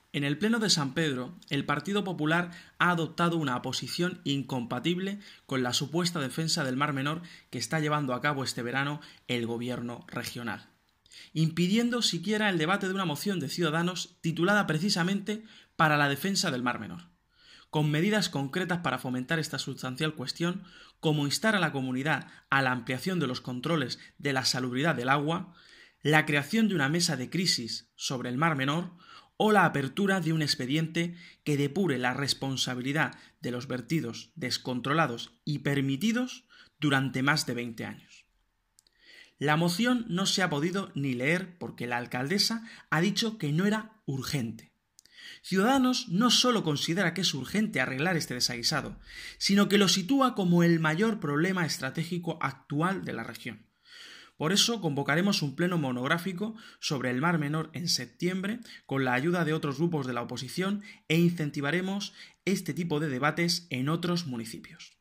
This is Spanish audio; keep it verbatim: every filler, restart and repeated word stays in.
En el Pleno de San Pedro, el Partido Popular ha adoptado una posición incompatible con la supuesta defensa del Mar Menor que está llevando a cabo este verano el gobierno regional, impidiendo siquiera el debate de una moción de Ciudadanos titulada precisamente para la defensa del Mar Menor, con medidas concretas para fomentar esta sustancial cuestión, como instar a la comunidad a la ampliación de los controles de la salubridad del agua, la creación de una mesa de crisis sobre el Mar Menor o la apertura de un expediente que depure la responsabilidad de los vertidos descontrolados y permitidos durante más de veinte años. La moción no se ha podido ni leer porque la alcaldesa ha dicho que no era urgente. Ciudadanos no solo considera que es urgente arreglar este desaguisado, sino que lo sitúa como el mayor problema estratégico actual de la región. Por eso convocaremos un pleno monográfico sobre el Mar Menor en septiembre con la ayuda de otros grupos de la oposición e incentivaremos este tipo de debates en otros municipios.